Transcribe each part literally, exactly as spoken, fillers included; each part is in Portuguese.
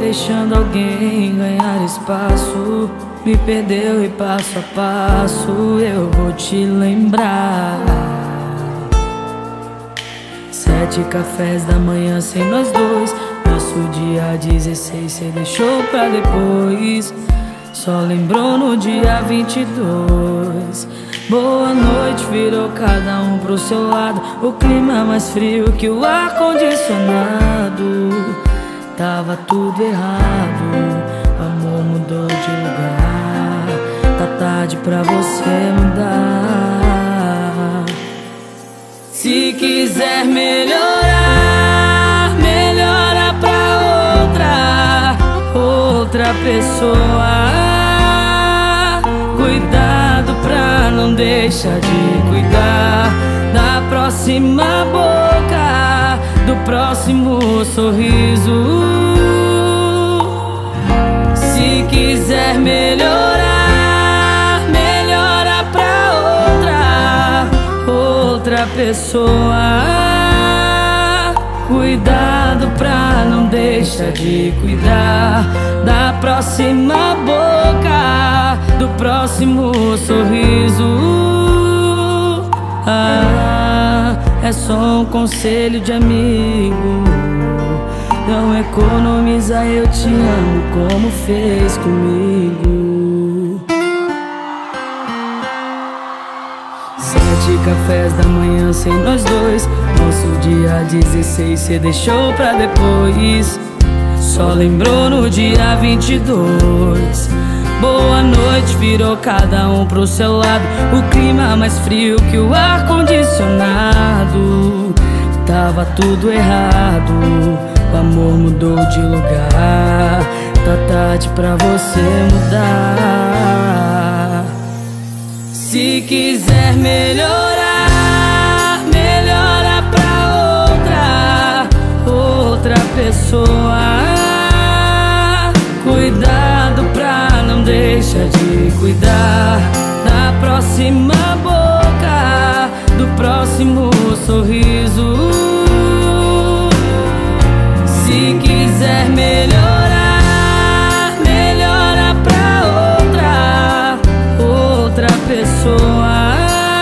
deixando alguém ganhar espaço. Me perdeu e passo a passo eu vou te lembrar. Sete cafés da manhã sem nós dois. Nosso dia dezesseis cê deixou pra depois. Só lembrou no dia vinte e dois. Boa noite virou cada um pro seu lado. O clima mais frio que o ar-condicionado. Tava tudo errado, amor mudou de lugar. Tá tarde pra você mudar. Se quiser melhorar, melhora pra outra, outra pessoa. Cuidado pra não deixar de cuidar da próxima boca, do próximo sorriso. Se quiser melhorar, melhora pra outra, outra pessoa. Cuidado pra não deixar de cuidar da próxima boca, do próximo sorriso. Ah, é só um conselho de amigo. Não economiza, eu te amo como fez comigo. Sete cafés da manhã sem nós dois. Nosso dia dezesseis cê deixou pra depois. Só lembrou no dia vinte e dois. Boa noite virou cada um pro seu lado. O clima mais frio que o ar-condicionado. Tava tudo errado, o amor mudou de lugar. Tá tarde pra você mudar. Se quiser melhorar, melhora pra outra, outra pessoa. Cuidado pra não deixar de cuidar da próxima boca, do próximo sorriso. Se quiser melhorar, melhora pra outra, outra pessoa.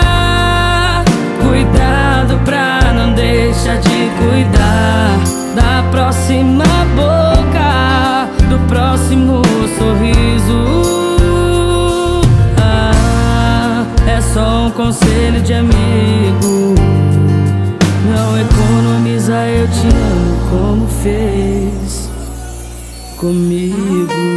Cuidado pra não deixar de cuidar da próxima boca, do próximo sorriso. Ah, é só um conselho de amigo. Não economiza, eu te amo como fez comigo.